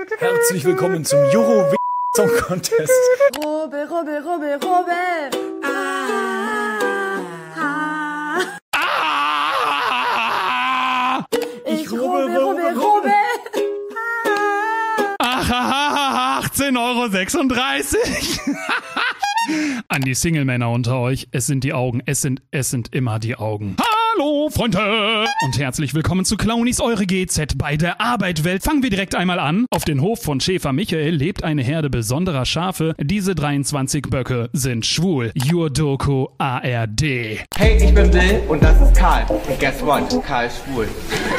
Herzlich willkommen zum Euro Song Contest. Robbe. Ich robbe. Ach, 18,36 €. An die Single-Männer unter euch, es sind die Augen, es sind immer die Augen. Hallo, Freunde! Und herzlich willkommen zu Clownies, eure GZ bei der Arbeitwelt. Fangen wir direkt einmal an. Auf den Hof von Schäfer Michael lebt eine Herde besonderer Schafe. Diese 23 Böcke sind schwul. Your Doku ARD. Hey, ich bin Bill und das ist Karl. Und guess what? Karl ist schwul.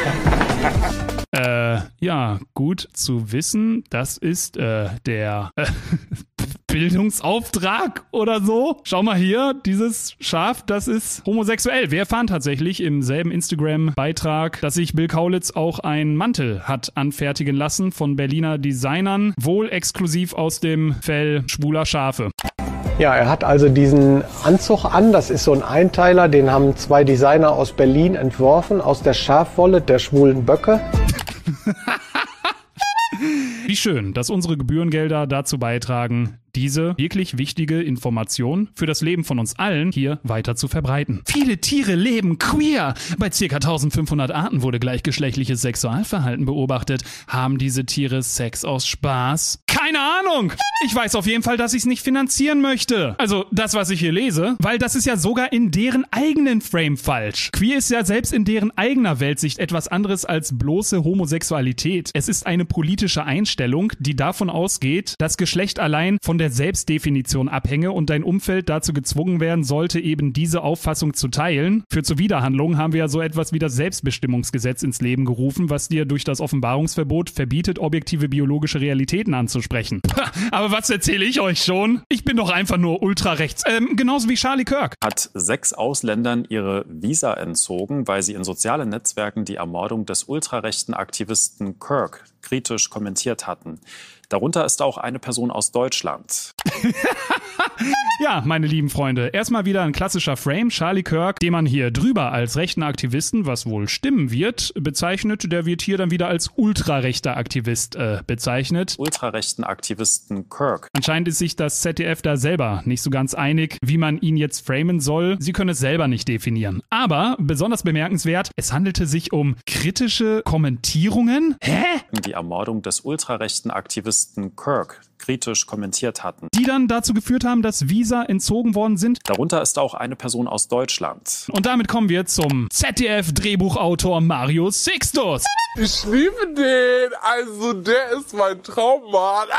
Ja, gut zu wissen, das ist der Bildungsauftrag oder so. Schau mal hier, dieses Schaf, das ist homosexuell. Wir erfahren tatsächlich im selben Instagram-Beitrag, dass sich Bill Kaulitz auch einen Mantel hat anfertigen lassen von Berliner Designern, wohl exklusiv aus dem Fell schwuler Schafe. Ja, er hat also diesen Anzug an, das ist so ein Einteiler, den haben 2 Designer aus Berlin entworfen, aus der Schafwolle der schwulen Böcke. Wie schön, dass unsere Gebührengelder dazu beitragen, diese wirklich wichtige Information für das Leben von uns allen hier weiter zu verbreiten. Viele Tiere leben queer. Bei ca. 1500 Arten wurde gleichgeschlechtliches Sexualverhalten beobachtet. Haben diese Tiere Sex aus Spaß? Keine Ahnung! Ich weiß auf jeden Fall, dass ich es nicht finanzieren möchte. Also das, was ich hier lese, weil das ist ja sogar in deren eigenen Frame falsch. Queer ist ja selbst in deren eigener Weltsicht etwas anderes als bloße Homosexualität. Es ist eine politische Einstellung, die davon ausgeht, dass Geschlecht allein von der Selbstdefinition abhänge und dein Umfeld dazu gezwungen werden sollte, eben diese Auffassung zu teilen. Für Zuwiderhandlungen haben wir ja so etwas wie das Selbstbestimmungsgesetz ins Leben gerufen, was dir durch das Offenbarungsverbot verbietet, objektive biologische Realitäten anzusprechen. Aber was erzähle ich euch schon? Ich bin doch einfach nur ultrarechts. Genauso wie Charlie Kirk. Hat 6 Ausländern ihre Visa entzogen, weil sie in sozialen Netzwerken die Ermordung des ultrarechten Aktivisten Kirk kritisch kommentiert hatten. Darunter ist auch eine Person aus Deutschland. Ja, meine lieben Freunde, erstmal wieder ein klassischer Frame. Charlie Kirk, den man hier drüber als rechten Aktivisten, was wohl stimmen wird, bezeichnet, der wird hier dann wieder als ultrarechter Aktivist bezeichnet. Ultrarechten Aktivisten Kirk. Anscheinend ist sich das ZDF da selber nicht so ganz einig, wie man ihn jetzt framen soll. Sie können es selber nicht definieren. Aber besonders bemerkenswert, es handelte sich um kritische Kommentierungen. Hä? Die Ermordung des ultrarechten Aktivisten Kirk kritisch kommentiert hatten. Die dann dazu geführt haben, dass Visa entzogen worden sind. Darunter ist auch eine Person aus Deutschland. Und damit kommen wir zum ZDF-Drehbuchautor Mario Sixtus. Ich liebe den, also der ist mein Traummann.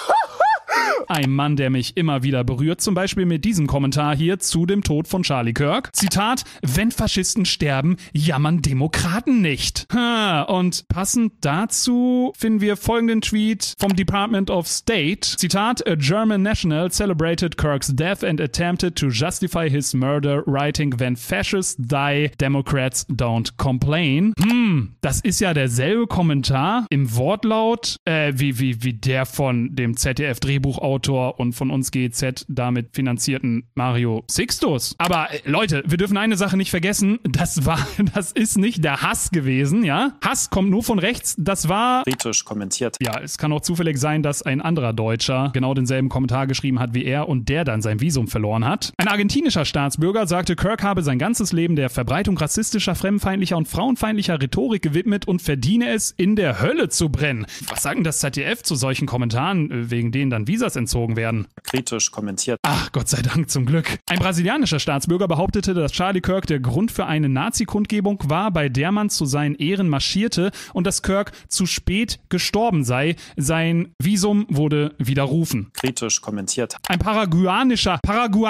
Ein Mann, der mich immer wieder berührt, zum Beispiel mit diesem Kommentar hier zu dem Tod von Charlie Kirk. Zitat, wenn Faschisten sterben, jammern Demokraten nicht. Und passend dazu finden wir folgenden Tweet vom Department of State. Zitat, a German national celebrated Kirk's death and attempted to justify his murder, writing, when fascists die, Democrats don't complain. Das ist ja derselbe Kommentar im Wortlaut, wie der von dem ZDF-Drehbuchautor und von uns GZ damit finanzierten Mario Sixtus. Aber Leute, wir dürfen eine Sache nicht vergessen, das ist nicht der Hass gewesen, ja? Hass kommt nur von rechts, das war Kritisch kommentiert. Ja, es kann auch zufällig sein, dass ein anderer Deutscher genau denselben Kommentar geschrieben hat wie er und der dann sein Visum verloren hat. Ein argentinischer Staatsbürger sagte, Kirk habe sein ganzes Leben der Verbreitung rassistischer, fremdenfeindlicher und frauenfeindlicher Rhetorik gewidmet und verdiene es, in der Hölle zu brennen. Was sagt denn das ZDF zu solchen Kommentaren, wegen denen dann Visas entzogen werden? Kritisch kommentiert. Ach, Gott sei Dank, zum Glück. Ein brasilianischer Staatsbürger behauptete, dass Charlie Kirk der Grund für eine Nazi-Kundgebung war, bei der man zu seinen Ehren marschierte und dass Kirk zu spät gestorben sei. Sein Visum wurde widerrufen. Kritisch kommentiert. Ein paraguayischer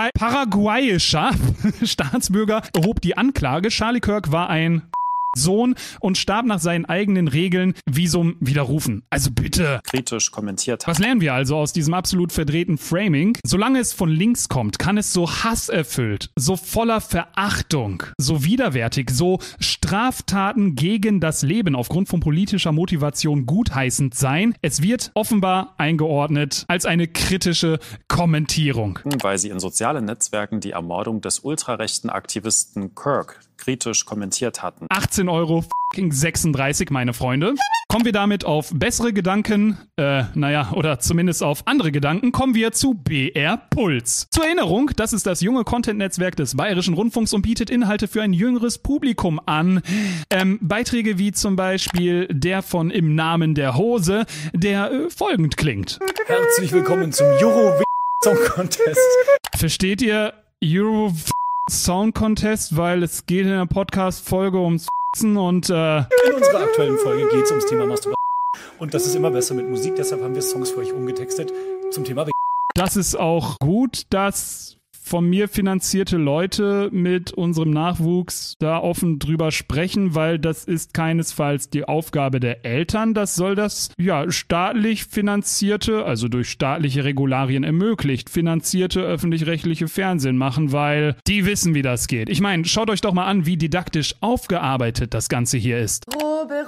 Staatsbürger erhob die Anklage. Charlie Kirk war ein Sohn und starb nach seinen eigenen Regeln, Visum widerrufen. Also bitte. Kritisch kommentiert. Was lernen wir also aus diesem absolut verdrehten Framing? Solange es von links kommt, kann es so hasserfüllt, so voller Verachtung, so widerwärtig, so Straftaten gegen das Leben aufgrund von politischer Motivation gutheißend sein. Es wird offenbar eingeordnet als eine kritische Kommentierung. Weil sie in sozialen Netzwerken die Ermordung des ultrarechten Aktivisten Kirk kritisch kommentiert hatten. 18,36 €, meine Freunde. Kommen wir damit auf bessere Gedanken, oder zumindest auf andere Gedanken, kommen wir zu BR Puls. Zur Erinnerung, das ist das junge Content-Netzwerk des Bayerischen Rundfunks und bietet Inhalte für ein jüngeres Publikum an. Beiträge wie zum Beispiel der von Im Namen der Hose, der folgend klingt. Herzlich willkommen zum Euro Song Contest. Versteht ihr Euro Song Contest, weil es geht in der Podcast-Folge ums und in unserer aktuellen Folge geht es ums Thema Masturbation. Und das ist immer besser mit Musik, deshalb haben wir Songs für euch umgetextet zum Thema. Das ist auch gut, dass von mir finanzierte Leute mit unserem Nachwuchs da offen drüber sprechen, weil das ist keinesfalls die Aufgabe der Eltern. Das soll das staatlich finanzierte, also durch staatliche Regularien ermöglicht, finanzierte öffentlich-rechtliche Fernsehen machen, weil die wissen, wie das geht. Ich meine, schaut euch doch mal an, wie didaktisch aufgearbeitet das Ganze hier ist. Robbe.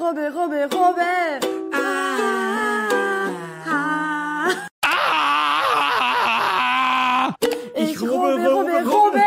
Ich robbe.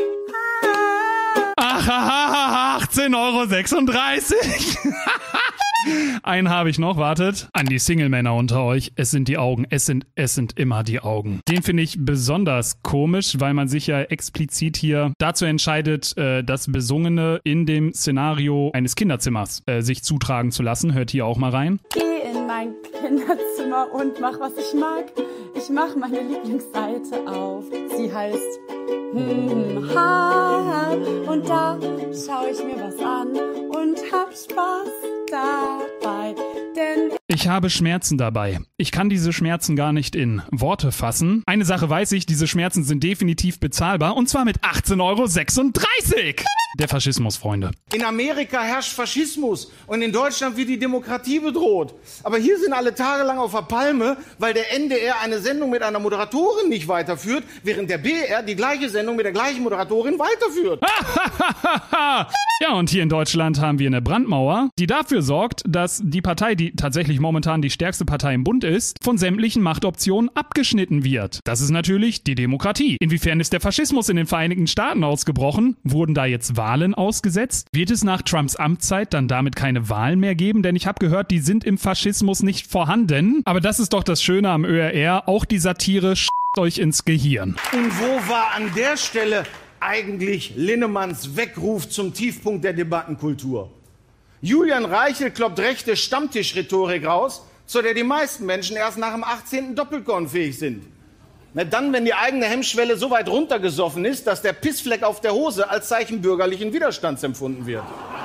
Ach, 18,36 €. Einen habe ich noch, wartet. An die Single-Männer unter euch. Es sind die Augen. Es sind immer die Augen. Den finde ich besonders komisch, weil man sich ja explizit hier dazu entscheidet, das Besungene in dem Szenario eines Kinderzimmers sich zutragen zu lassen. Hört hier auch mal rein. Geh in mein Kinderzimmer und mach, was ich mag. Ich mach meine Lieblingsseite auf. Sie heißt und da schau ich mir was an und hab Spaß dabei, denn ich habe Schmerzen dabei. Ich kann diese Schmerzen gar nicht in Worte fassen. Eine Sache weiß ich, diese Schmerzen sind definitiv bezahlbar und zwar mit 18,36 €. Der Faschismus, Freunde. In Amerika herrscht Faschismus und in Deutschland wird die Demokratie bedroht. Aber hier sind alle tagelang auf der Palme, weil der NDR eine Sendung mit einer Moderatorin nicht weiterführt, während der BR die gleiche Sendung mit der gleichen Moderatorin weiterführt. Ja, und hier in Deutschland haben wir eine Brandmauer, die dafür sorgt, dass die Partei, die tatsächlich momentan die stärkste Partei im Bund ist, von sämtlichen Machtoptionen abgeschnitten wird. Das ist natürlich die Demokratie. Inwiefern ist der Faschismus in den Vereinigten Staaten ausgebrochen? Wurden da jetzt Wahlen ausgesetzt? Wird es nach Trumps Amtszeit dann damit keine Wahlen mehr geben? Denn ich habe gehört, die sind im Faschismus nicht vorhanden. Aber das ist doch das Schöne am ÖRR. Auch die Satire euch ins Gehirn. Und wo war an der Stelle eigentlich Linnemanns Weckruf zum Tiefpunkt der Debattenkultur? Julian Reichel kloppt rechte Stammtischrhetorik raus, zu der die meisten Menschen erst nach dem 18. Doppelkorn fähig sind. Na dann, wenn die eigene Hemmschwelle so weit runtergesoffen ist, dass der Pissfleck auf der Hose als Zeichen bürgerlichen Widerstands empfunden wird.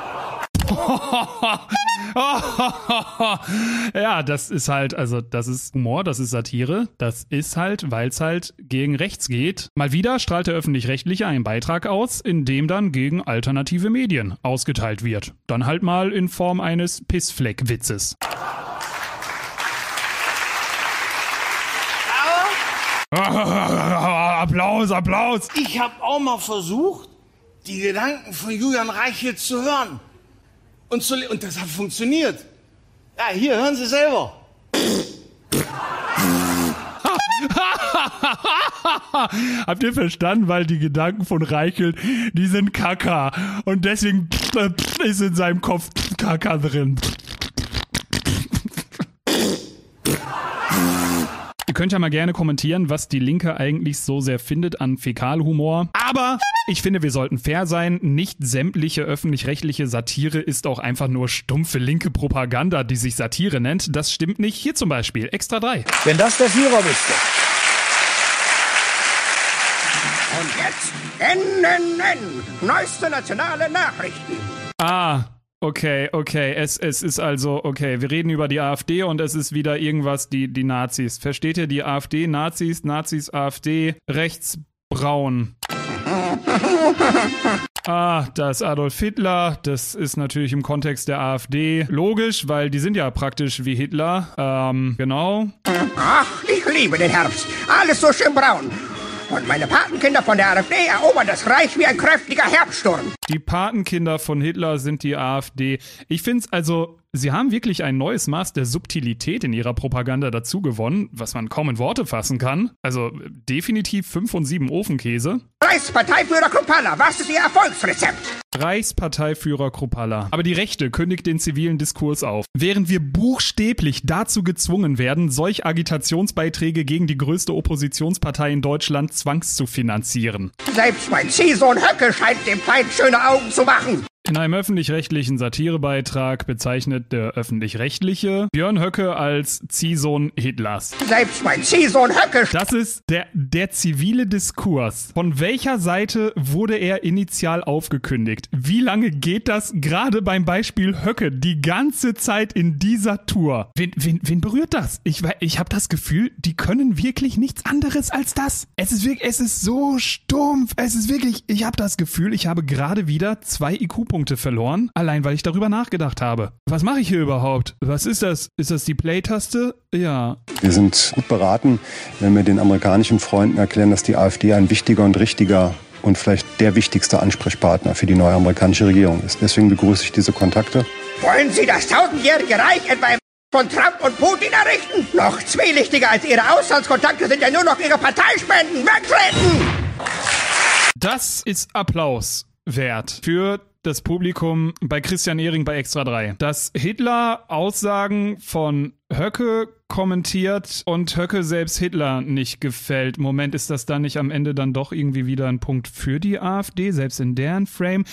Ja, das ist halt, das ist Humor, das ist Satire, das ist halt, weil es halt gegen rechts geht. Mal wieder strahlt der Öffentlich-Rechtliche einen Beitrag aus, in dem dann gegen alternative Medien ausgeteilt wird. Dann halt mal in Form eines Pissfleck-Witzes. Applaus! Ich habe auch mal versucht, die Gedanken von Julian Reichel zu hören. Und das hat funktioniert. Ja, hier, hören Sie selber. Habt ihr verstanden? Weil die Gedanken von Reichel, die sind Kaka. Und deswegen ist in seinem Kopf Kaka drin. Ihr könnt ja mal gerne kommentieren, was die Linke eigentlich so sehr findet an Fäkalhumor. Aber ich finde, wir sollten fair sein. Nicht sämtliche öffentlich-rechtliche Satire ist auch einfach nur stumpfe linke Propaganda, die sich Satire nennt. Das stimmt nicht. Hier zum Beispiel Extra 3. Wenn das der Führer wüsste. Und jetzt NNN, neueste nationale Nachrichten. Okay, es ist also, okay, wir reden über die AfD und es ist wieder irgendwas, die Nazis. Versteht ihr, die AfD, Nazis, AfD, rechtsbraun. Da ist Adolf Hitler, das ist natürlich im Kontext der AfD logisch, weil die sind ja praktisch wie Hitler, genau. Ach, ich liebe den Herbst, alles so schön braun. Und meine Patenkinder von der AfD erobern das Reich wie ein kräftiger Herbststurm. Die Patenkinder von Hitler sind die AfD. Ich finde es also, sie haben wirklich ein neues Maß der Subtilität in ihrer Propaganda dazu gewonnen, was man kaum in Worte fassen kann. Also definitiv 5 von 7 Ofenkäse. Reichsparteiführer Kruppalla, was ist Ihr Erfolgsrezept? Reichsparteiführer Kruppalla. Aber die Rechte kündigt den zivilen Diskurs auf. Während wir buchstäblich dazu gezwungen werden, solch Agitationsbeiträge gegen die größte Oppositionspartei in Deutschland zwangszufinanzieren. Selbst mein Ziehsohn Höcke scheint dem Feind schöne Augen zu machen. In einem öffentlich-rechtlichen Satirebeitrag bezeichnet der Öffentlich-Rechtliche Björn Höcke als Ziehsohn Hitlers. Selbst mein Ziehsohn Höcke. Das ist der zivile Diskurs. Von welcher Seite wurde er initial aufgekündigt? Wie lange geht das gerade beim Beispiel Höcke die ganze Zeit in dieser Tour? Wen berührt das? Ich habe das Gefühl, die können wirklich nichts anderes als das. Es ist so stumpf. Es ist wirklich, ich habe das Gefühl, ich habe gerade wieder 2 IQ-Punkte verloren, allein weil ich darüber nachgedacht habe. Was mache ich hier überhaupt? Was ist das? Ist das die Play-Taste? Ja. Wir sind gut beraten, wenn wir den amerikanischen Freunden erklären, dass die AfD ein wichtiger und richtiger und vielleicht der wichtigste Ansprechpartner für die neue amerikanische Regierung ist. Deswegen begrüße ich diese Kontakte. Wollen Sie das 1000-jährige Reich etwa von Trump und Putin errichten? Noch zwielichtiger als Ihre Auslandskontakte sind ja nur noch Ihre Parteispenden. Wegtreten! Das ist Applaus wert für das Publikum bei Christian Ehring bei Extra 3. Dass Hitler Aussagen von Höcke kommentiert und Höcke selbst Hitler nicht gefällt. Moment, ist das dann nicht am Ende dann doch irgendwie wieder ein Punkt für die AfD, selbst in deren Frame?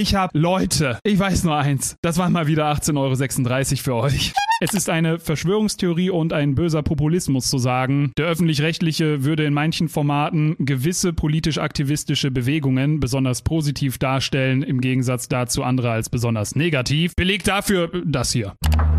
Leute, ich weiß nur eins, das waren mal wieder 18,36 € für euch. Es ist eine Verschwörungstheorie und ein böser Populismus zu sagen, der Öffentlich-Rechtliche würde in manchen Formaten gewisse politisch-aktivistische Bewegungen besonders positiv darstellen, im Gegensatz dazu andere als besonders negativ. Beleg dafür das hier.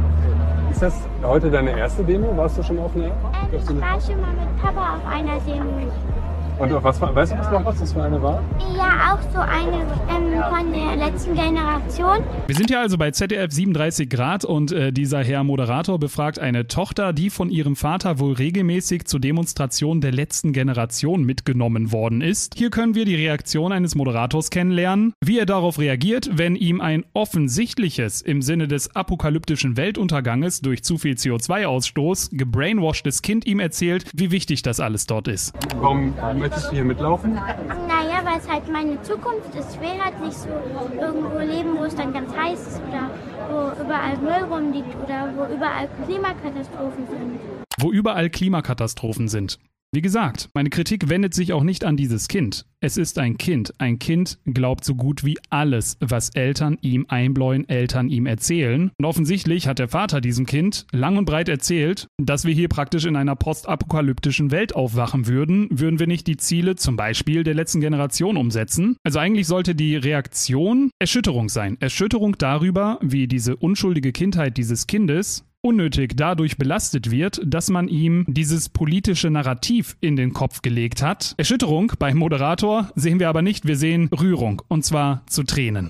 Ist das heute deine erste Demo? Warst du schon auf einer? Ich war schon mal mit Papa auf einer Demo. Und weißt du, was das für eine war? Ja, auch so eine von der letzten Generation. Wir sind ja also bei ZDF 37 Grad und dieser Herr Moderator befragt eine Tochter, die von ihrem Vater wohl regelmäßig zu Demonstrationen der letzten Generation mitgenommen worden ist. Hier können wir die Reaktion eines Moderators kennenlernen, wie er darauf reagiert, wenn ihm ein offensichtliches, im Sinne des apokalyptischen Weltunterganges durch zu viel CO2-Ausstoß, gebrainwashtes Kind ihm erzählt, wie wichtig das alles dort ist. Warum möchtest du hier mitlaufen? Naja, weil es halt meine Zukunft ist. Ich will halt nicht so irgendwo leben, wo es dann ganz heiß ist oder wo überall Müll rumliegt oder wo überall Klimakatastrophen sind. Wo überall Klimakatastrophen sind. Wie gesagt, meine Kritik wendet sich auch nicht an dieses Kind. Es ist ein Kind. Ein Kind glaubt so gut wie alles, was Eltern ihm einbläuen, Eltern ihm erzählen. Und offensichtlich hat der Vater diesem Kind lang und breit erzählt, dass wir hier praktisch in einer postapokalyptischen Welt aufwachen würden wir nicht die Ziele zum Beispiel der letzten Generation umsetzen. Also eigentlich sollte die Reaktion Erschütterung sein. Erschütterung darüber, wie diese unschuldige Kindheit dieses Kindes unnötig dadurch belastet wird, dass man ihm dieses politische Narrativ in den Kopf gelegt hat. Erschütterung beim Moderator sehen wir aber nicht, wir sehen Rührung, und zwar zu Tränen.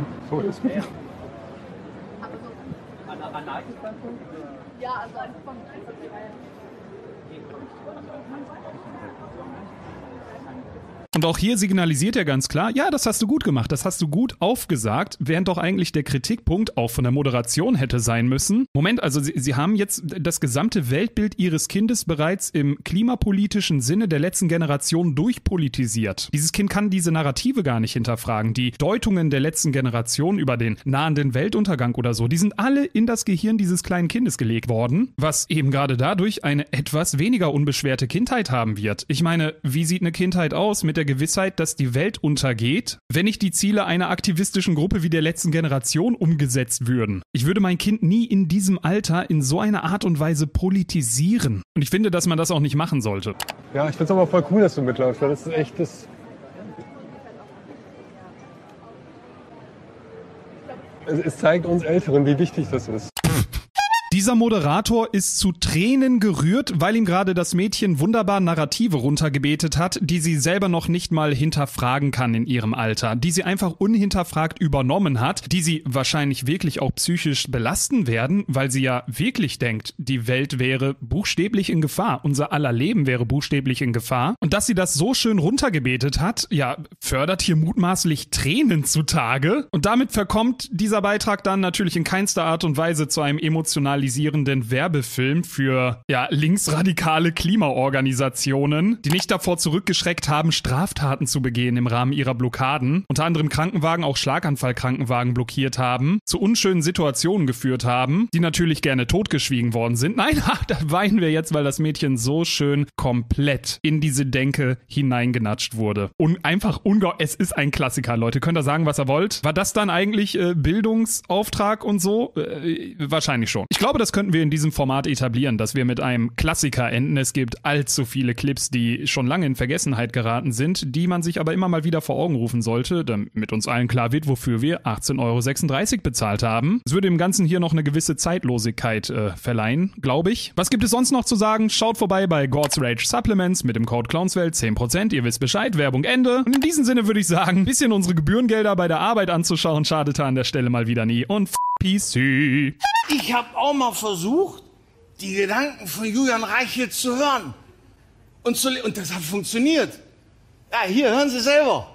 Und auch hier signalisiert er ganz klar, ja, das hast du gut gemacht, das hast du gut aufgesagt, während doch eigentlich der Kritikpunkt auch von der Moderation hätte sein müssen. Moment, also Sie haben jetzt das gesamte Weltbild Ihres Kindes bereits im klimapolitischen Sinne der letzten Generation durchpolitisiert. Dieses Kind kann diese Narrative gar nicht hinterfragen. Die Deutungen der letzten Generation über den nahenden Weltuntergang oder so, die sind alle in das Gehirn dieses kleinen Kindes gelegt worden, was eben gerade dadurch eine etwas weniger unbeschwerte Kindheit haben wird. Ich meine, wie sieht eine Kindheit aus mit der Gewissheit, dass die Welt untergeht, wenn nicht die Ziele einer aktivistischen Gruppe wie der letzten Generation umgesetzt würden? Ich würde mein Kind nie in diesem Alter in so einer Art und Weise politisieren. Und ich finde, dass man das auch nicht machen sollte. Ja, ich finde es aber voll cool, dass du mitläufst, weil das ist echt das... Es zeigt uns Älteren, wie wichtig das ist. Dieser Moderator ist zu Tränen gerührt, weil ihm gerade das Mädchen wunderbar Narrative runtergebetet hat, die sie selber noch nicht mal hinterfragen kann in ihrem Alter, die sie einfach unhinterfragt übernommen hat, die sie wahrscheinlich wirklich auch psychisch belasten werden, weil sie ja wirklich denkt, die Welt wäre buchstäblich in Gefahr, unser aller Leben wäre buchstäblich in Gefahr. Und dass sie das so schön runtergebetet hat, ja, fördert hier mutmaßlich Tränen zutage. Und damit verkommt dieser Beitrag dann natürlich in keinster Art und Weise zu einem emotionalisierenden Werbefilm für, ja, linksradikale Klimaorganisationen, die nicht davor zurückgeschreckt haben, Straftaten zu begehen im Rahmen ihrer Blockaden, unter anderem Krankenwagen, auch Schlaganfallkrankenwagen blockiert haben, zu unschönen Situationen geführt haben, die natürlich gerne totgeschwiegen worden sind. Nein, da weinen wir jetzt, weil das Mädchen so schön komplett in diese Denke hineingenatscht wurde. Und einfach es ist ein Klassiker, Leute. Könnt ihr sagen, was ihr wollt? War das dann eigentlich Bildungsauftrag und so? Wahrscheinlich schon. Ich glaube, das könnten wir in diesem Format etablieren, dass wir mit einem Klassiker enden. Es gibt allzu viele Clips, die schon lange in Vergessenheit geraten sind, die man sich aber immer mal wieder vor Augen rufen sollte, damit uns allen klar wird, wofür wir 18,36 € bezahlt haben. Es würde dem Ganzen hier noch eine gewisse Zeitlosigkeit verleihen, glaube ich. Was gibt es sonst noch zu sagen? Schaut vorbei bei God's Rage Supplements mit dem Code Clownswelt 10%. Ihr wisst Bescheid, Werbung Ende. Und in diesem Sinne würde ich sagen, ein bisschen unsere Gebührengelder bei der Arbeit anzuschauen, schadete an der Stelle mal wieder nie. Und PC. Ich habe auch mal versucht, die Gedanken von Julian Reichelt zu hören. Und das hat funktioniert. Ja, hier, hören Sie selber.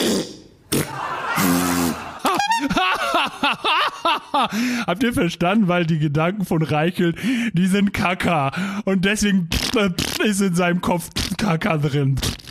Habt ihr verstanden? Weil die Gedanken von Reichelt, die sind Kaka. Und deswegen ist in seinem Kopf Kaka drin.